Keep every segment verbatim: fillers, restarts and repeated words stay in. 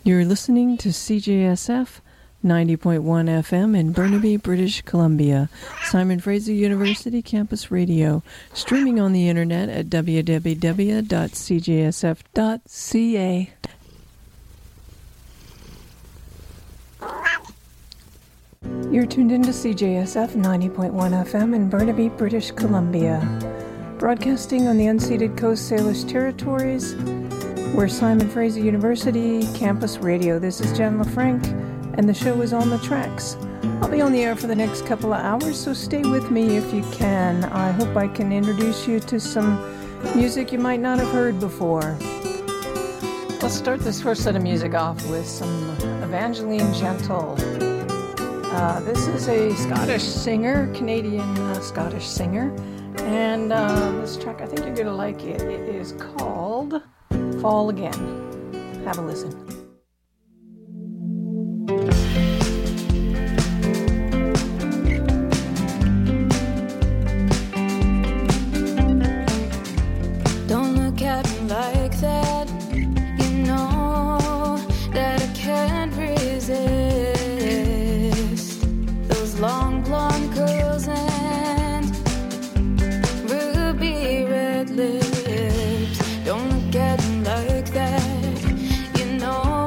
You're listening to C J S F ninety point one F M in Burnaby, British Columbia, Simon Fraser University Campus Radio, streaming on the internet at w w w dot c j s f dot c a. You're tuned into C J S F ninety point one F M in Burnaby, British Columbia, broadcasting on the unceded Coast Salish Territories. We're Simon Fraser University Campus Radio. This is Jen LaFranc, and the show is On the Tracks. I'll be on the air for the next couple of hours, so stay with me if you can. I hope I can introduce you to some music you might not have heard before. Let's start this first set of music off with some Evangeline Gentle. Uh, this is a Scottish singer, Canadian uh, Scottish singer, and uh, this track, I think you're going to like it. It is called Fall Again. Have a listen. Don't look at me like that. You know that I can't resist those long blonde curls and ruby red lips. Don't look at me like that. You know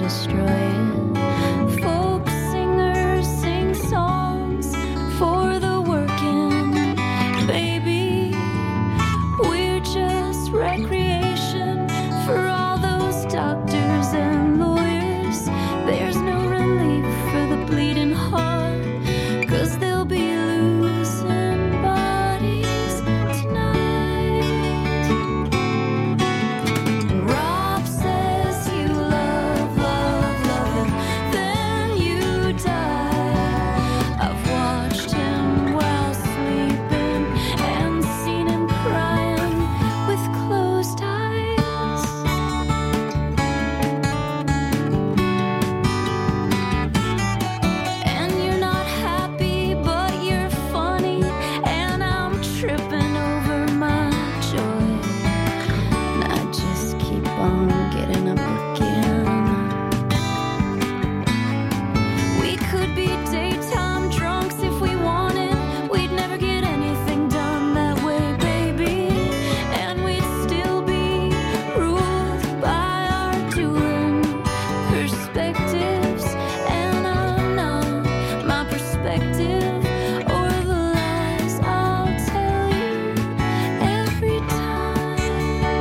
destroy it. Folk singers sing songs for the working. Baby, we're just recreation for all those doctors and lawyers. There's no relief for the bleeding heart, 'cause they'll be losing bodies tonight. And Rob says you love, love, love him, then you die. I've watched him while sleeping and seen him crying with closed eyes. And you're not happy, but you're funny, and I'm tripping over my joy. And I just keep on getting up again. We could be daytime drunks if we wanted. We'd never get anything done that way, baby. And we'd still be ruled by our dueling perspectives. And I'm not my perspective or the lies I'll tell you every time.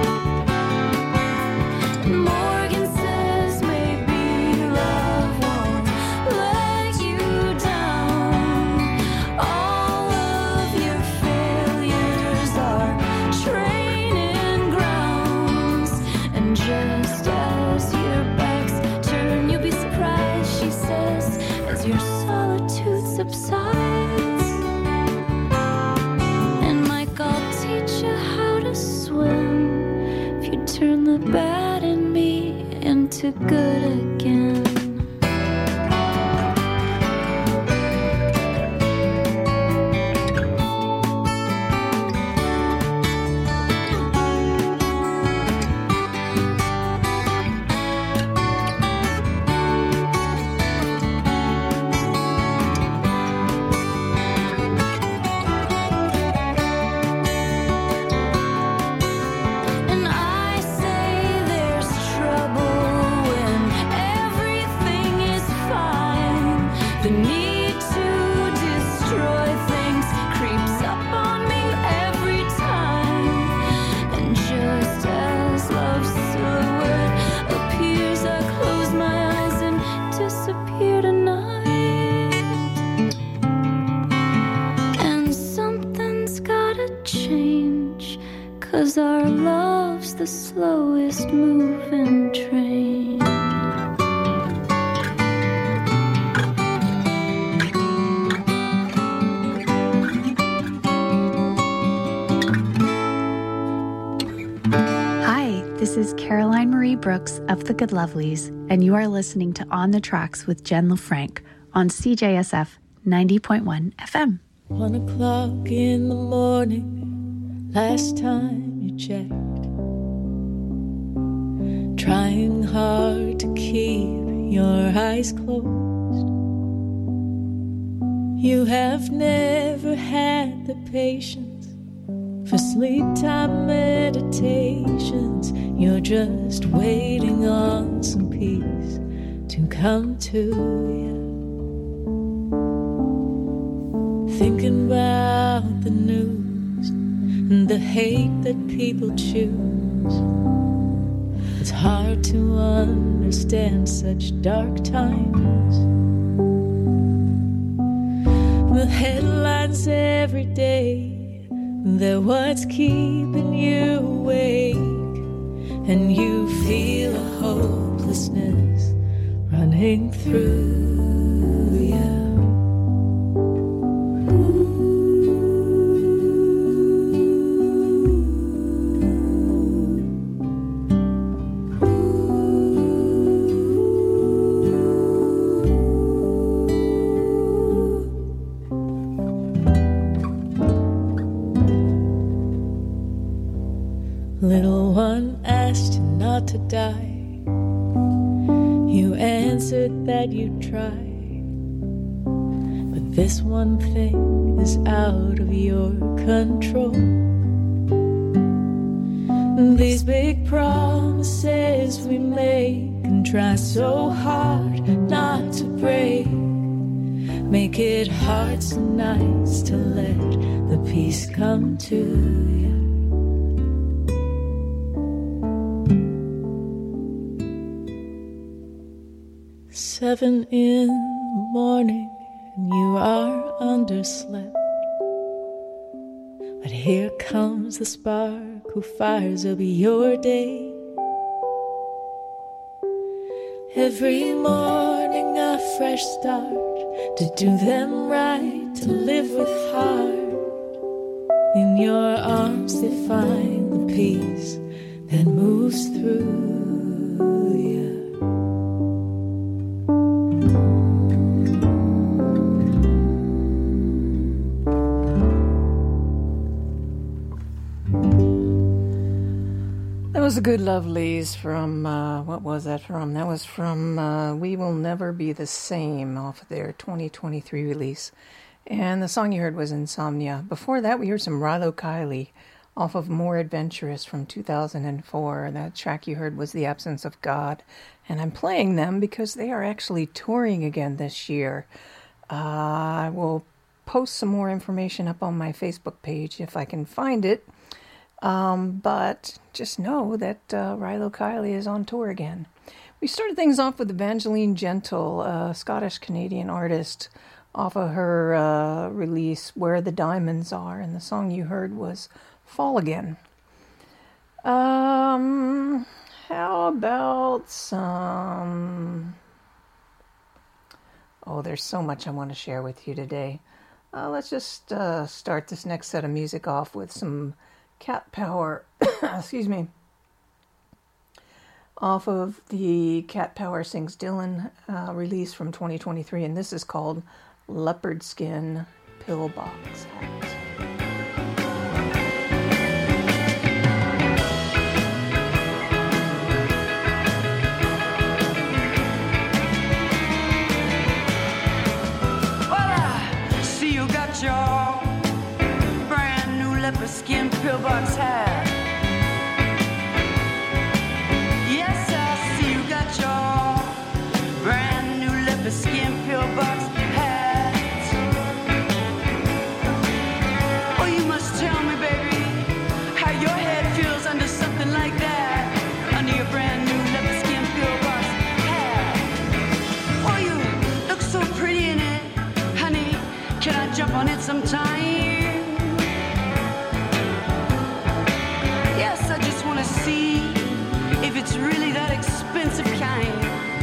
Morgan says maybe love won't let you down. All of your failures are training grounds. And just as your backs turn, you'll be surprised, she says, as your solitude subsides. And Mike, I'll teach you how to swim if you turn the bad in me into good again. And I say there's trouble when everything is fine. The need to destroy things creeps up on me every time. And just as love's silhouette appears, I close my eyes and disappear tonight. And something's gotta change, 'cause our love's the slowest moving train. Hi, this is Caroline Marie Brooks of The Good Lovelies, and you are listening to On the Tracks with Jen LaFranc on C J S F ninety point one F M. One o'clock in the morning, last time you checked. Trying hard to keep your eyes closed. You have never had the patience for sleep time meditations. You're just waiting on some peace to come to you. Thinking about the news and the hate that people choose. It's hard to understand such dark times. The headlines every day, they're what's keeping you awake. And you feel a hopelessness running through you. Little one asked you not to die. You answered that you'd try. But this one thing is out of your control. These big promises we make and try so hard not to break. Make it hard some nights to let the peace come to you. Seven in the morning and you are underslept. But here comes the spark who fires up your day. Every morning a fresh start, to do them right, to live with heart. In your arms they find the peace that moves through you. That was the Good Lovelies from, uh, what was that from? That was from uh, We Will Never Be the Same off of their twenty twenty-three release. And the song you heard was Insomnia. Before that, we heard some Rilo Kiley off of More Adventurous from two thousand four. That track you heard was The Absence of God. And I'm playing them because they are actually touring again this year. Uh, I will post some more information up on my Facebook page if I can find it. Um, but just know that uh, Rilo Kiley is on tour again. We started things off with Evangeline Gentle, a Scottish-Canadian artist, off of her uh, release Where the Diamonds Are, and the song you heard was Fall Again. Um, how about some... Oh, there's so much I want to share with you today. Uh, let's just uh, start this next set of music off with some Cat Power, excuse me, off of the Cat Power Sings Dylan uh, release from twenty twenty-three, and this is called Leopard Skin Pillbox Hat. Leopard skin pillbox hat. Yes, I see you got your brand new leopard skin pillbox hat. Oh, you must tell me, baby, how your head feels under something like that, under your brand new leopard skin pillbox hat. Oh, you look so pretty in it, honey. Can I jump on it sometime? See if it's really that expensive kind.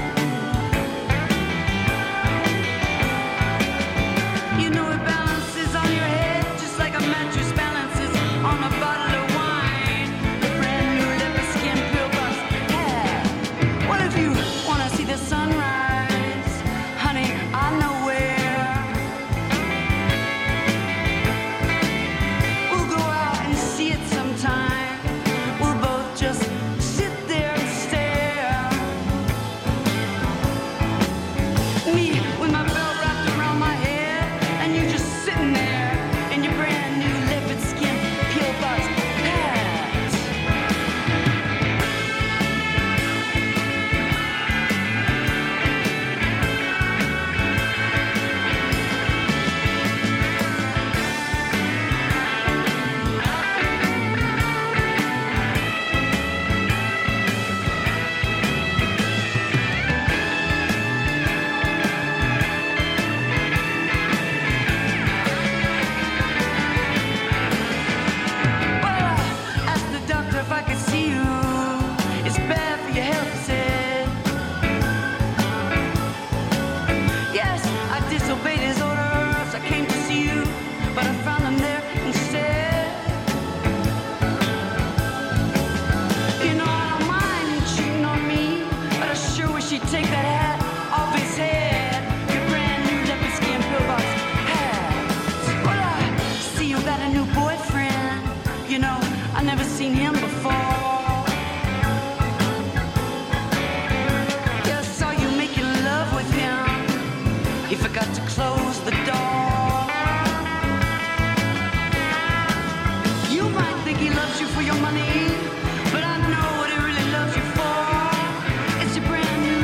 You know it balances on your head just like a mattress balances on a bottle of wine. The brand new leopard skin pillbox hat. What if you wanna see the sunrise, honey? I know where. We'll go out and see it sometime. Just sit there and stare. Me with my belt wrapped around my head, and you just sitting there in your brand new leopard skin pillbox hat. Take that hat off his head, your brand new leopard skin pillbox hat. Well, I see you got a new boyfriend. You know, I never seen him before. Yeah, I saw you making love with him. He forgot to close the door. You might think he loves you for your money, but I know what he really loves you for. It's your brand new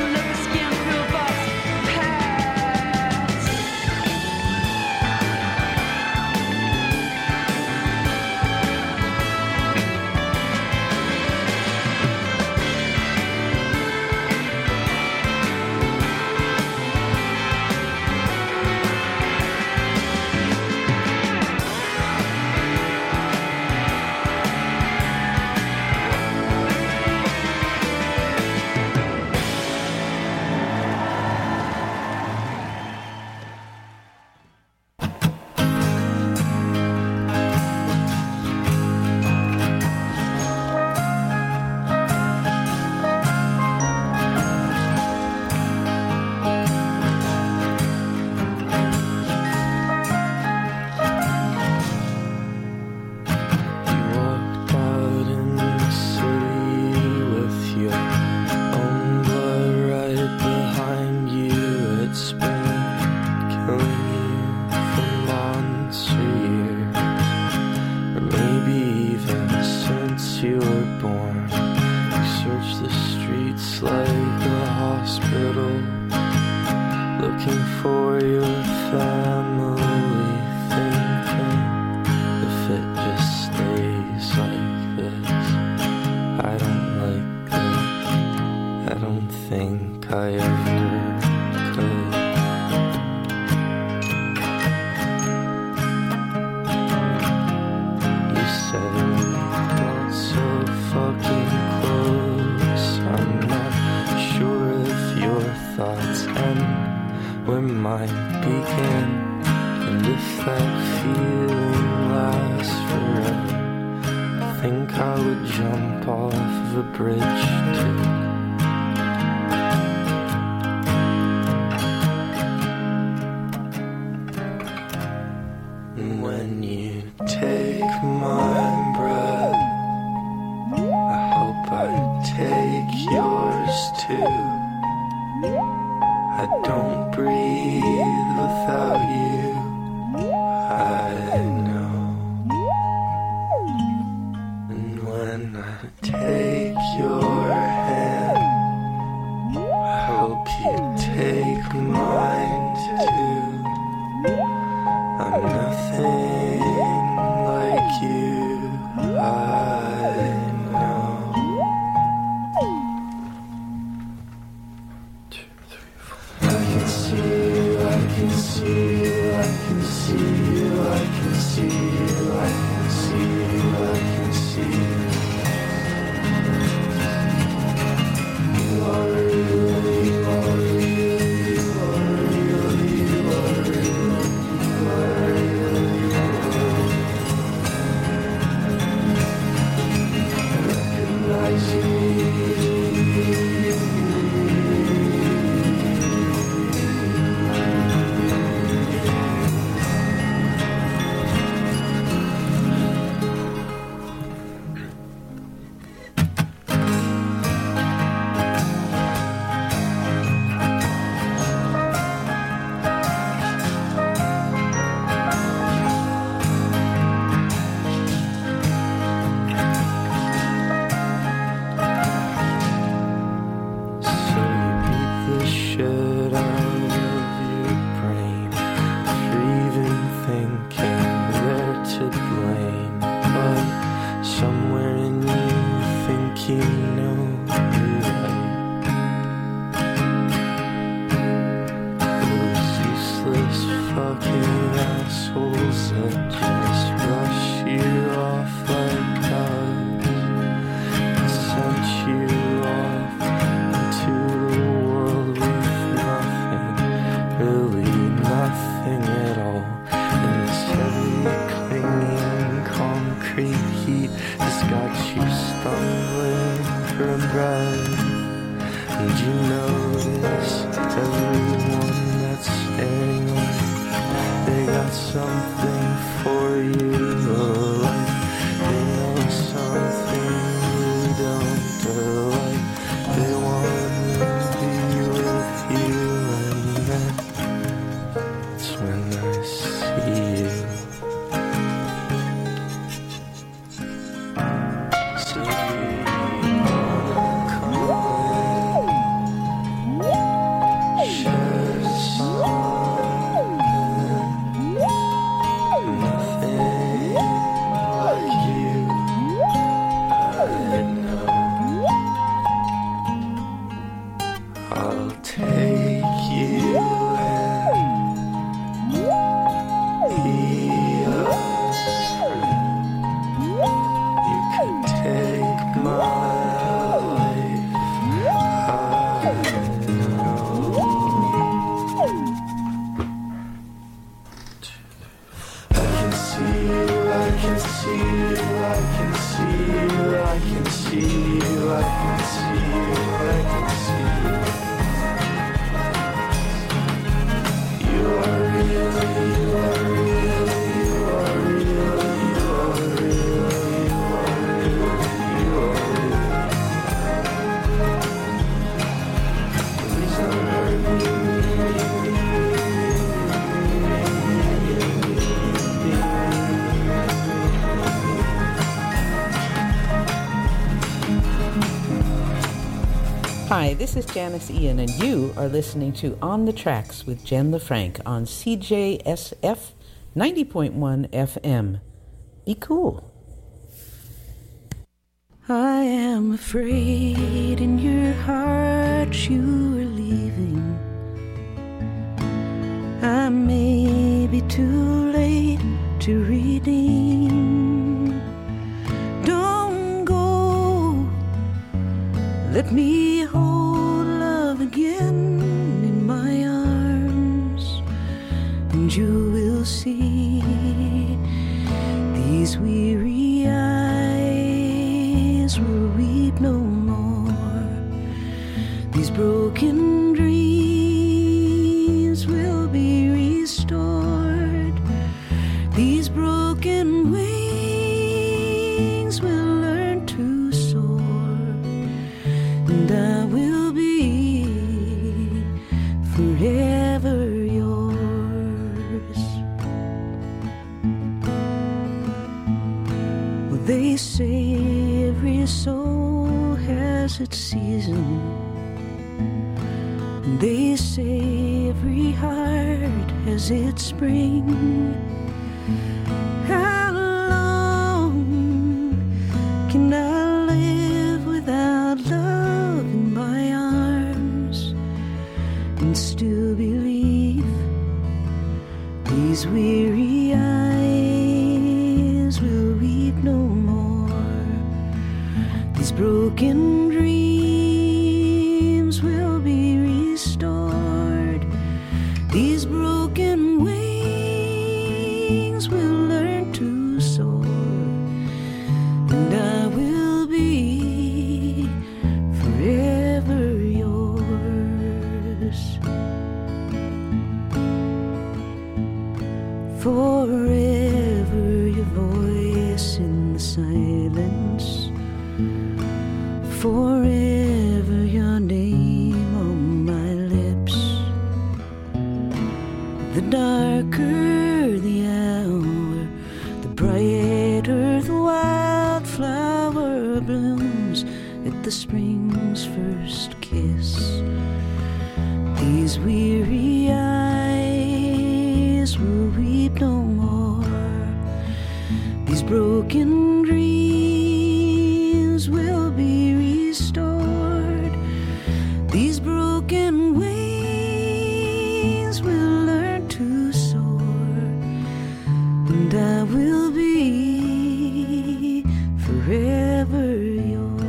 looking for your family, thinking if it just stays like this, I don't like this. I don't think I ever could. You said we got so fucking close. I'm not sure if your thoughts end where mine begin, and if that feeling lasts forever, I think I would jump off of a bridge too. And when you take my breath, I hope I take yours too. I don't breathe without you, I know. And when I take your hand, I hope you take mine too. I'm nothing like you, I know. Two, three, four. I can see you, I can see you, I can see you, I can see you, I can see you, I can see you. You are real, you are real, you are real, you are real, you are real, you are real. I recognize you. So you beat the shit out of your brain for even thinking they're to blame. But somewhere in you think you know you're right. Those useless fucking assholes that just rush you off like dogs sent you off into the world with nothing, really nothing at all. And this heavy clinging concrete heat has got you stumbling for breath. And you notice everyone that's staring like they got something for you, like they know something you don't, like they want to be with you, and then it's when I see you. So you wanna come and share something, nothing like you, I know. I'll take you and be yours. You could take my life, I know. I can see you, I can see you, I can see you, I can see you, I can see you, I can see you. You are real, you are real, you are real, you are real, you are real, you are real. Please don't hurt me. Hi, this is Janice Ian, and you are listening to On the Tracks with Jen LaFranc on C J S F ninety point one F M. Be cool. I am afraid in your heart you are leaving. I may be too late to redeem. Don't go. Let me hold love again in my arms, and you will see these weary eyes will weep no more. These broken dreams will be restored. These broken wings will learn to soar, and I will be forever yours. Well, they say every soul has its season. They say every heart has its spring. How long can I live without love in my arms and still believe these weary eyes will weep no more? These broken dreams will be restored. These broken wings will learn to soar, and I will be forever yours. Forever your voice in the silence. Forever your name on my lips. The darker the hour, the brighter the wildflower blooms at the spring's first kiss. These weary eyes will weep no more. These broken dreams will be restored. These broken wings will learn to soar, and I will be forever yours.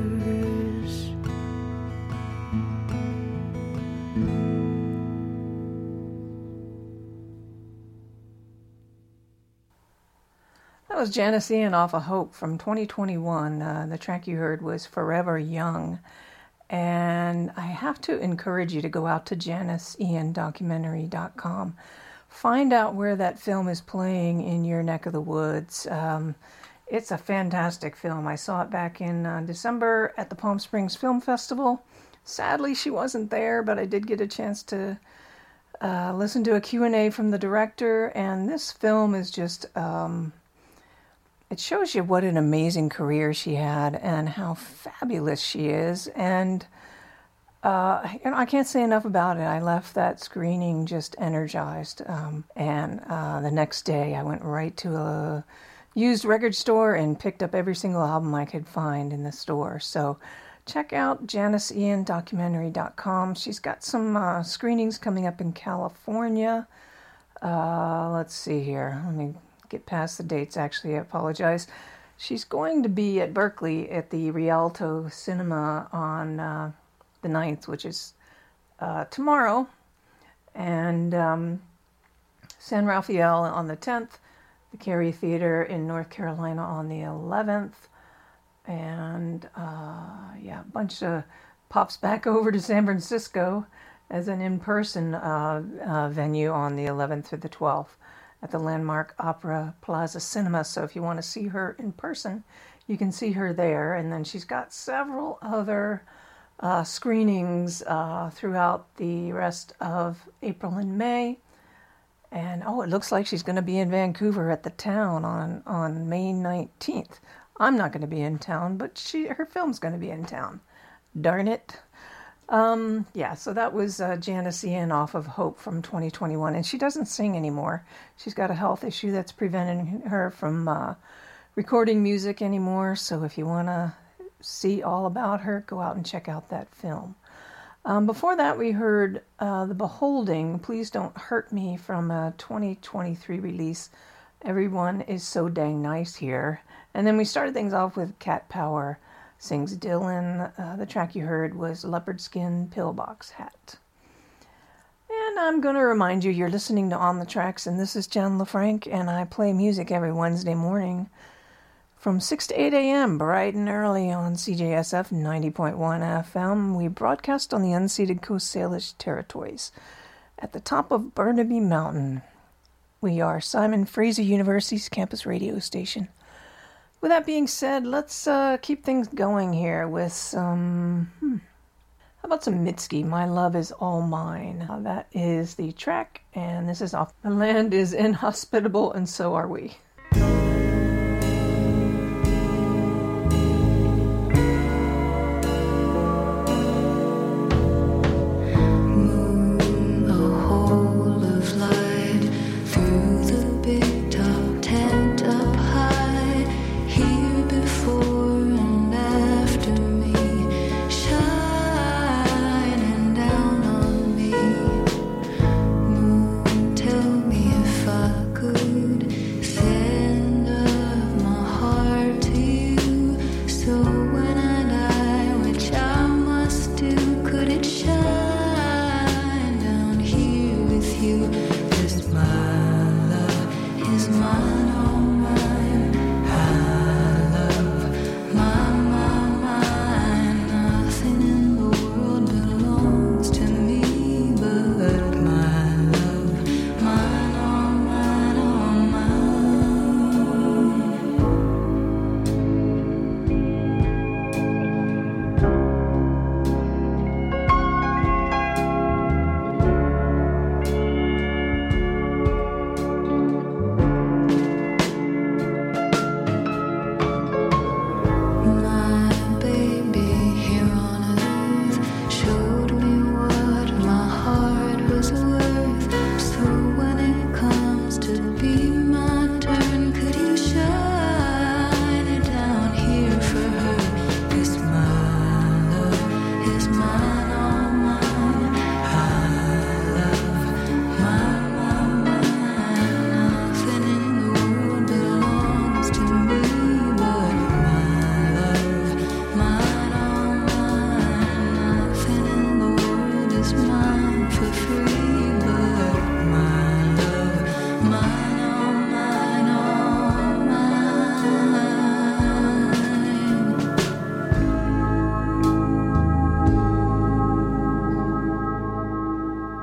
That was Janice Ian off of Hope from twenty twenty-one. Uh, the track you heard was Forever Young. And I have to encourage you to go out to janice ian documentary dot com. Find out where that film is playing in your neck of the woods. Um, it's a fantastic film. I saw it back in uh, December at the Palm Springs Film Festival. Sadly, she wasn't there, but I did get a chance to uh, listen to a Q and A from the director. And this film is just... Um, It shows you what an amazing career she had and how fabulous she is. And uh, you know, I can't say enough about it. I left that screening just energized. Um, and uh, the next day I went right to a used record store and picked up every single album I could find in the store. So check out janice ian documentary dot com. She's got some uh, screenings coming up in California. Uh, let's see here. Let me... get past the dates, actually. I apologize. She's going to be at Berkeley at the Rialto Cinema on uh, the ninth, which is uh, tomorrow, and um, San Rafael on the tenth, the Cary Theater in North Carolina on the eleventh, and uh, yeah, a bunch of pops back over to San Francisco as an in-person uh, uh, venue on the eleventh through the twelfth. At the Landmark Opera Plaza Cinema. So if you want to see her in person, you can see her there. And then she's got several other uh, screenings uh, throughout the rest of April and May. And, oh, it looks like she's going to be in Vancouver at the Town on, on May nineteenth. I'm not going to be in town, but she her film's going to be in town. Darn it. Um, yeah, so that was uh, Janice Ian off of Hope from twenty twenty-one, and she doesn't sing anymore. She's got a health issue that's preventing her from uh, recording music anymore, so if you want to see all about her, go out and check out that film. Um, before that, we heard uh, The Beholding, Please Don't Hurt Me, from a twenty twenty-three release, Everyone Is So Dang Nice Here. And then we started things off with Cat Power sings Dylan. Uh, the track you heard was Leopard Skin Pillbox Hat. And I'm going to remind you, you're listening to On the Tracks, and this is Jen LaFranc, and I play music every Wednesday morning from six to eight a.m., bright and early on C J S F ninety point one F M. We broadcast on the unceded Coast Salish territories at the top of Burnaby Mountain. We are Simon Fraser University's campus radio station. With that being said, let's uh, keep things going here with some... Hmm, how about some Mitski, My Love Is All Mine. Uh, that is the track, and this is off The Land Is Inhospitable, and So Are We.